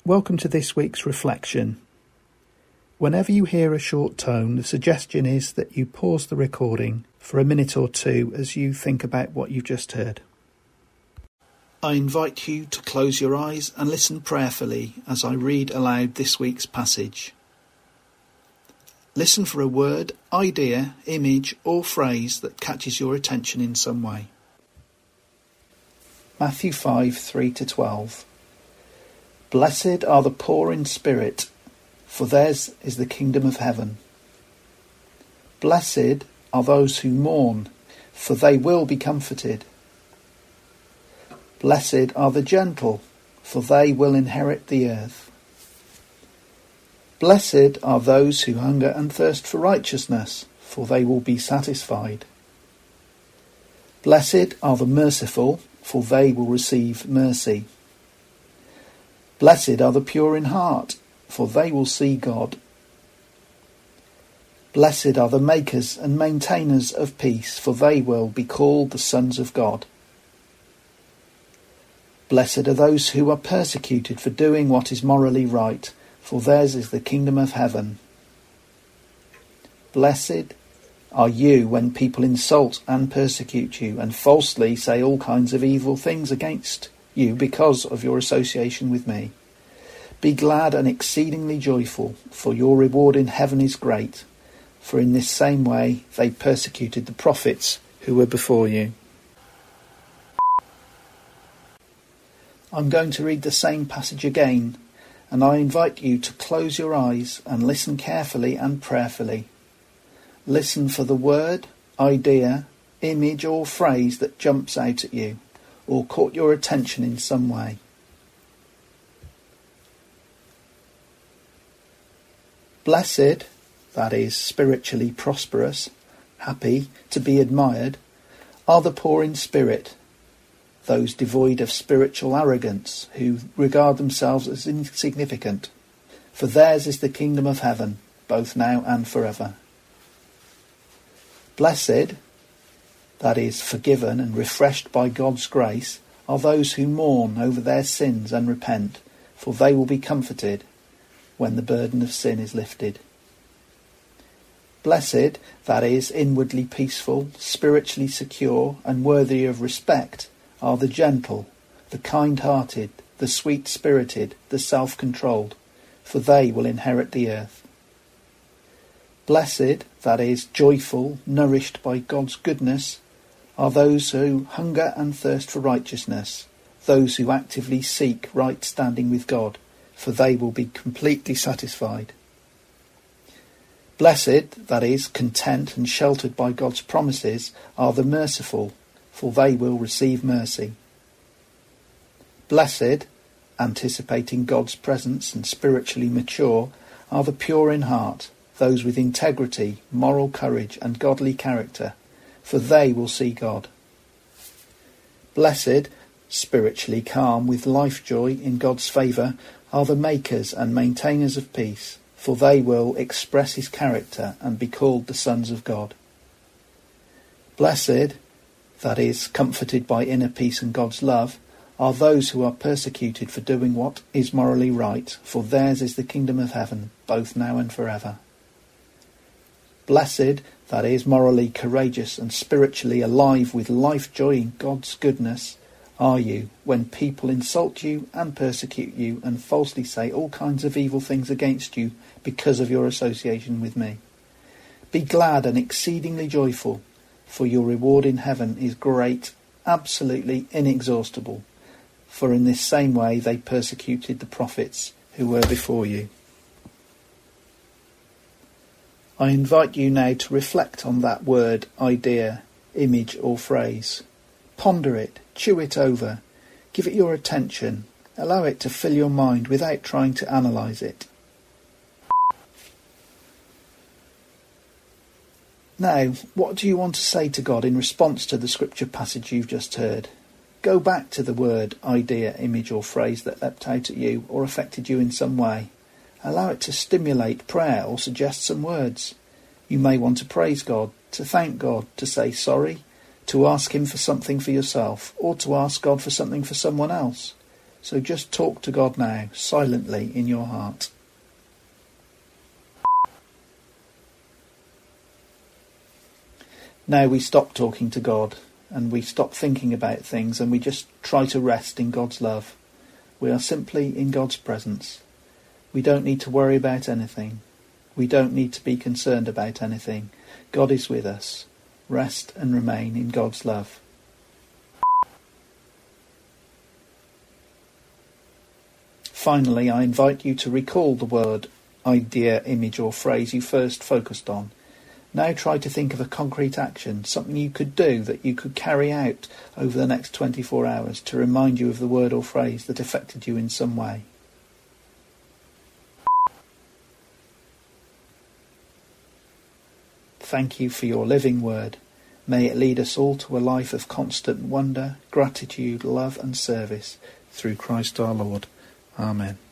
Welcome to this week's reflection. Whenever you hear a short tone, the suggestion is that you pause the recording for a minute or two as you think about what you've just heard. I invite you to close your eyes and listen prayerfully as I read aloud this week's passage. Listen for a word, idea, image or phrase that catches your attention in some way. Matthew 5, 3-12. Blessed are the poor in spirit, for theirs is the kingdom of heaven. Blessed are those who mourn, for they will be comforted. Blessed are the gentle, for they will inherit the earth. Blessed are those who hunger and thirst for righteousness, for they will be satisfied. Blessed are the merciful, for they will receive mercy. Blessed are the pure in heart, for they will see God. Blessed are the makers and maintainers of peace, for they will be called the sons of God. Blessed are those who are persecuted for doing what is morally right, for theirs is the kingdom of heaven. Blessed are you when people insult and persecute you and falsely say all kinds of evil things against you because of your association with me. Be glad and exceedingly joyful, for your reward in heaven is great, for in this same way they persecuted the prophets who were before you. I'm going to read the same passage again, and I invite you to close your eyes and listen carefully and prayerfully. Listen for the word, idea, image or phrase that jumps out at you or caught your attention in some way. Blessed, that is, spiritually prosperous, happy, to be admired, are the poor in spirit, those devoid of spiritual arrogance, who regard themselves as insignificant, for theirs is the kingdom of heaven, both now and forever. Blessed, that is, forgiven and refreshed by God's grace, are those who mourn over their sins and repent, for they will be comforted when the burden of sin is lifted. Blessed, that is, inwardly peaceful, spiritually secure and worthy of respect, are the gentle, the kind-hearted, the sweet-spirited, the self-controlled, for they will inherit the earth. Blessed, that is, joyful, nourished by God's goodness, are those who hunger and thirst for righteousness, those who actively seek right standing with God, for they will be completely satisfied. Blessed, that is, content and sheltered by God's promises, are the merciful, for they will receive mercy. Blessed, anticipating God's presence and spiritually mature, are the pure in heart, those with integrity, moral courage and godly character, for they will see God. Blessed, spiritually calm with life joy in God's favour, are the makers and maintainers of peace, for they will express his character and be called the sons of God. Blessed, that is, comforted by inner peace and God's love, are those who are persecuted for doing what is morally right, for theirs is the kingdom of heaven, both now and forever. Blessed, that is, morally courageous and spiritually alive with life joy in God's goodness, are you when people insult you and persecute you and falsely say all kinds of evil things against you because of your association with me. Be glad and exceedingly joyful, for your reward in heaven is great, absolutely inexhaustible, for in this same way they persecuted the prophets who were before you. I invite you now to reflect on that word, idea, image or phrase. Ponder it, chew it over, give it your attention, allow it to fill your mind without trying to analyse it. Now, what do you want to say to God in response to the scripture passage you've just heard? Go back to the word, idea, image or phrase that leapt out at you or affected you in some way. Allow it to stimulate prayer or suggest some words. You may want to praise God, to thank God, to say sorry, to ask him for something for yourself, or to ask God for something for someone else. So just talk to God now, silently in your heart. Now we stop talking to God and we stop thinking about things and we just try to rest in God's love. We are simply in God's presence. We don't need to worry about anything. We don't need to be concerned about anything. God is with us. Rest and remain in God's love. Finally, I invite you to recall the word, idea, image or phrase you first focused on. Now try to think of a concrete action, something you could do that you could carry out over the next 24 hours to remind you of the word or phrase that affected you in some way. Thank you for your living word. May it lead us all to a life of constant wonder, gratitude, love and service through Christ our Lord. Amen.